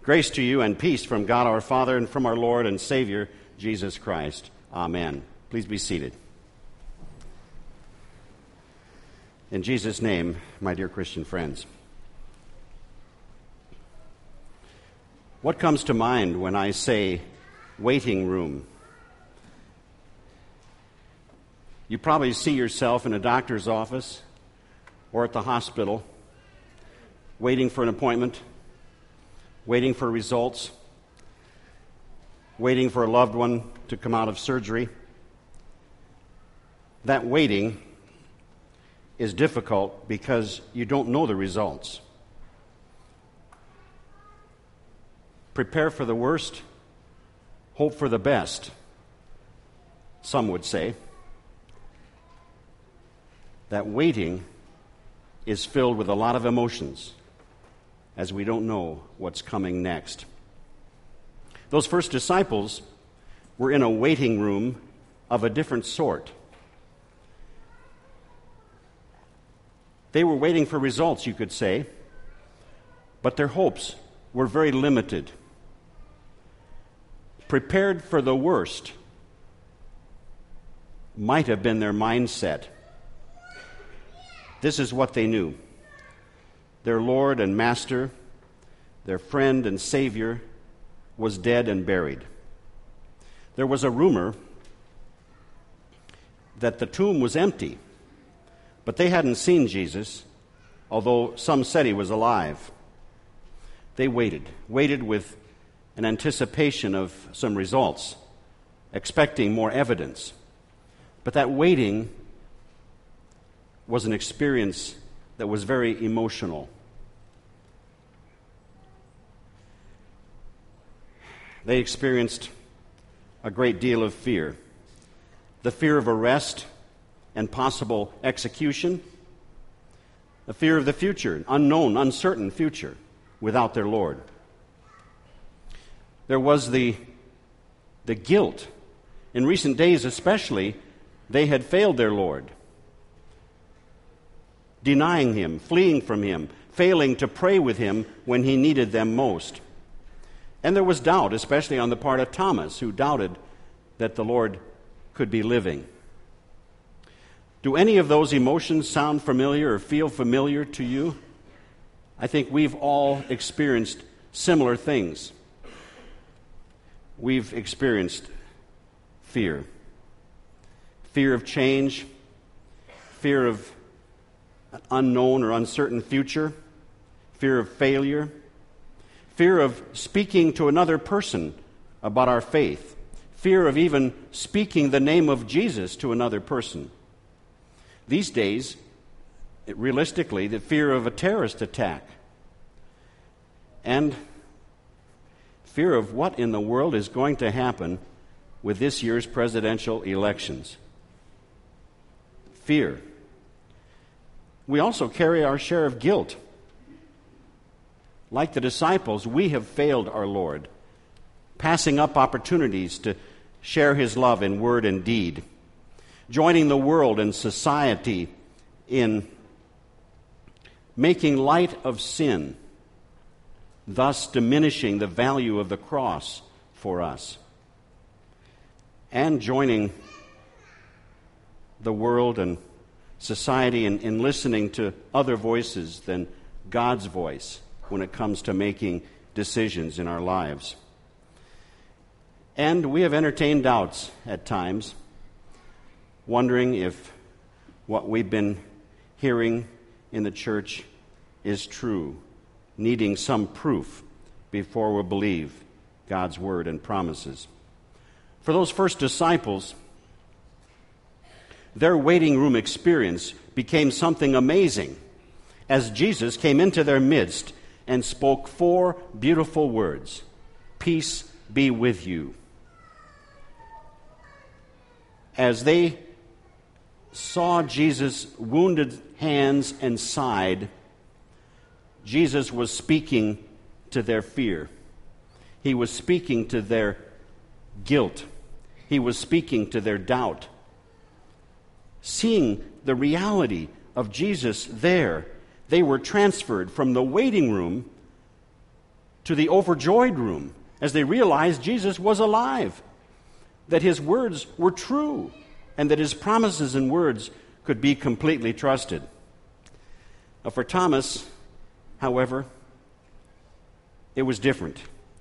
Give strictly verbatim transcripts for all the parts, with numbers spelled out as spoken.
Grace to you and peace from God our Father and from our Lord and Savior, Jesus Christ. Amen. Please be seated. In Jesus' name, my dear Christian friends. What comes to mind when I say waiting room? You probably see yourself in a doctor's office or at the hospital, waiting for an appointment, waiting for results, waiting for a loved one to come out of surgery. That waiting is difficult because you don't know the results. Prepare for the worst, hope for the best, some would say. That waiting is filled with a lot of emotions, as we don't know what's coming next. Those first disciples were in a waiting room of a different sort. They were waiting for results, you could say, but their hopes were very limited. Prepared for the worst might have been their mindset. This is what they knew. Their Lord and Master, their friend and Savior, was dead and buried. There was a rumor that the tomb was empty, but they hadn't seen Jesus, although some said he was alive. They waited, waited with an anticipation of some results, expecting more evidence. But that waiting was an experience that was very emotional. They experienced a great deal of fear. The fear of arrest and possible execution. The fear of the future, unknown, uncertain future without their Lord. There was the, the guilt. In recent days especially, they had failed their Lord. Denying Him, fleeing from Him, failing to pray with Him when He needed them most. And there was doubt, especially on the part of Thomas, who doubted that the Lord could be living. Do any of those emotions sound familiar or feel familiar to you? I think we've all experienced similar things. We've experienced fear. Fear of change, fear of an unknown or uncertain future, fear of failure, fear of speaking to another person about our faith, fear of even speaking the name of Jesus to another person. These days, it, realistically, the fear of a terrorist attack and fear of what in the world is going to happen with this year's presidential elections. Fear. We also carry our share of guilt. Like the disciples, we have failed our Lord, passing up opportunities to share His love in word and deed, joining the world and society in making light of sin, thus diminishing the value of the cross for us, and joining the world and society in, in listening to other voices than God's voice when it comes to making decisions in our lives. And we have entertained doubts at times, wondering if what we've been hearing in the church is true, needing some proof before we believe God's word and promises. For those first disciples, their waiting room experience became something amazing as Jesus came into their midst and spoke four beautiful words: "Peace be with you." As they saw Jesus' wounded hands and side, Jesus was speaking to their fear. He was speaking to their guilt. He was speaking to their doubt. Seeing the reality of Jesus there, they were transferred from the waiting room to the overjoyed room as they realized Jesus was alive, that his words were true, and that his promises and words could be completely trusted. Now, for Thomas, however, it was different.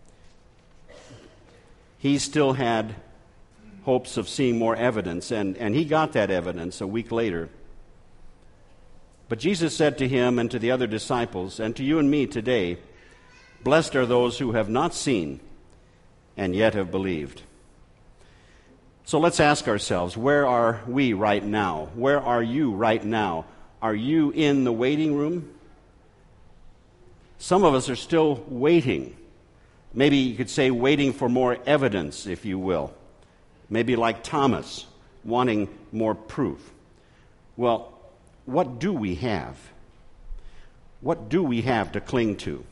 He still had hopes of seeing more evidence, and, and he got that evidence a week later. But Jesus said to him and to the other disciples, and to you and me today, "Blessed are those who have not seen and yet have believed." So let's ask ourselves, where are we right now? Where are you right now? Are you in the waiting room? Some of us are still waiting. Maybe you could say waiting for more evidence, if you will. Maybe like Thomas, wanting more proof. Well, what do we have? What do we have to cling to?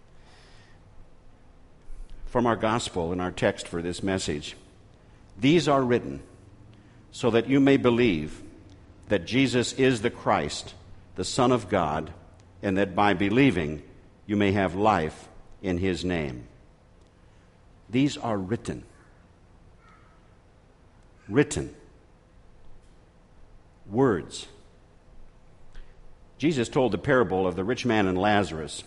From our gospel and our text for this message, these are written so that you may believe that Jesus is the Christ, the Son of God, and that by believing you may have life in his name. These are written. Written. Words. Jesus told the parable of the rich man and Lazarus,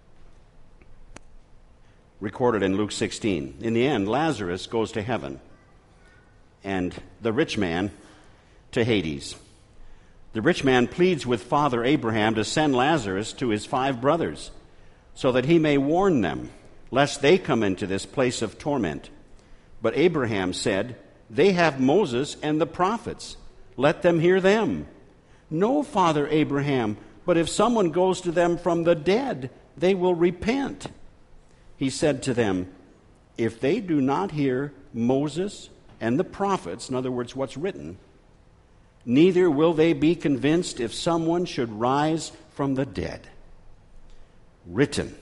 recorded in Luke sixteen. In the end, Lazarus goes to heaven, and the rich man to Hades. The rich man pleads with Father Abraham to send Lazarus to his five brothers so that he may warn them, lest they come into this place of torment. But Abraham said, "They have Moses and the prophets. Let them hear them." "No, Father Abraham, but if someone goes to them from the dead, they will repent." He said to them, "If they do not hear Moses and the prophets," in other words, what's written, "neither will they be convinced if someone should rise from the dead." Written.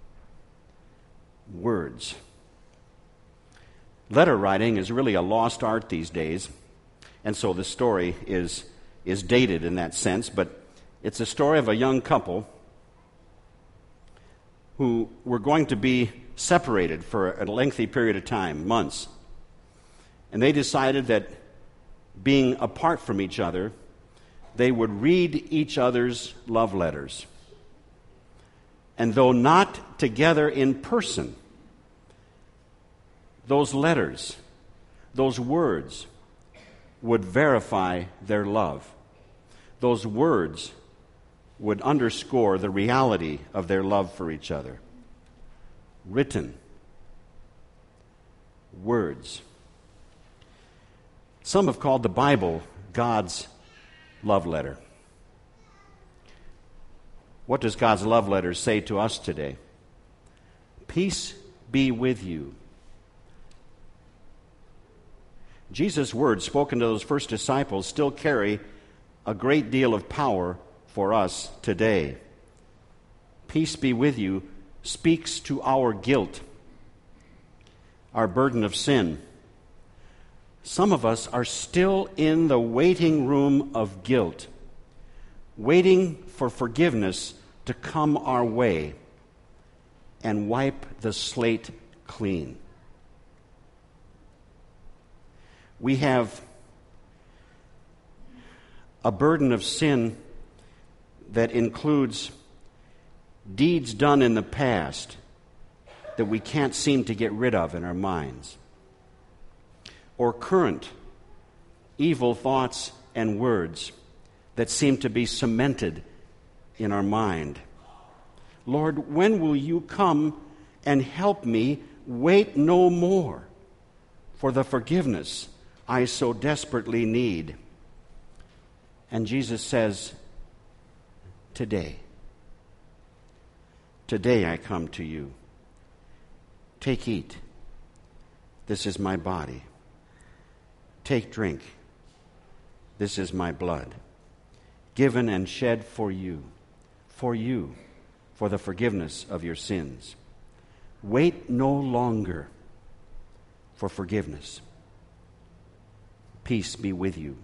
Words. Letter writing is really a lost art these days, and so the story is, is dated in that sense, but it's a story of a young couple who were going to be separated for a lengthy period of time, months. And they decided that being apart from each other, they would read each other's love letters. And though not together in person, those letters, those words, would verify their love. Those words would underscore the reality of their love for each other. Written. Words. Some have called the Bible God's love letter. What does God's love letter say to us today? Peace be with you. Jesus' words spoken to those first disciples still carry a great deal of power for us today. Peace be with you speaks to our guilt, our burden of sin. Some of us are still in the waiting room of guilt, waiting for forgiveness to come our way and wipe the slate clean. We have a burden of sin that includes deeds done in the past that we can't seem to get rid of in our minds, or current evil thoughts and words that seem to be cemented in our mind. Lord, when will you come and help me wait no more for the forgiveness I so desperately need? And Jesus says, today, today I come to you. Take, eat. This is my body. Take, drink. This is my blood, given and shed for you, for you, for the forgiveness of your sins. Wait no longer for forgiveness. Peace be with you.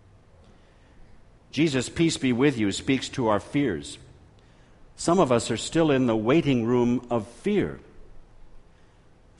Jesus' peace be with you speaks to our fears. Some of us are still in the waiting room of fear.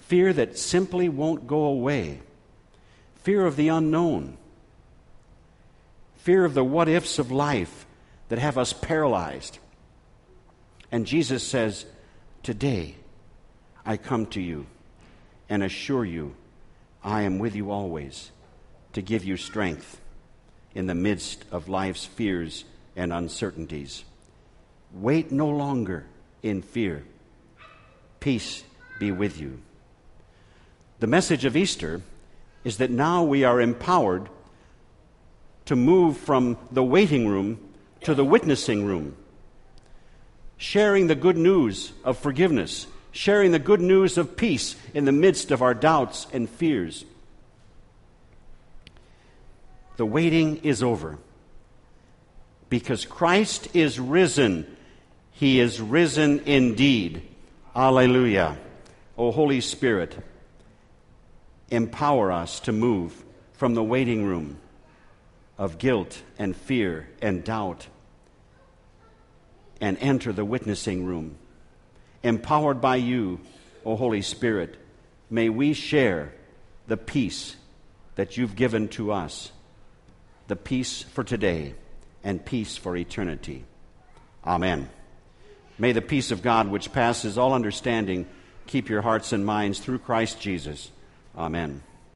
fear that simply won't go away, fear of the unknown, fear of the what-ifs of life that have us paralyzed. And Jesus says, today I come to you and assure you I am with you always to give you strength in the midst of life's fears and uncertainties. Wait no longer in fear. Peace be with you. The message of Easter is that now we are empowered to move from the waiting room to the witnessing room, sharing the good news of forgiveness, sharing the good news of peace in the midst of our doubts and fears. The waiting is over because Christ is risen. He is risen indeed. Alleluia. O Holy Spirit, empower us to move from the waiting room of guilt and fear and doubt and enter the witnessing room. Empowered by you, O Holy Spirit, may we share the peace that you've given to us, the peace for today and peace for eternity. Amen. May the peace of God, which passes all understanding, keep your hearts and minds through Christ Jesus. Amen.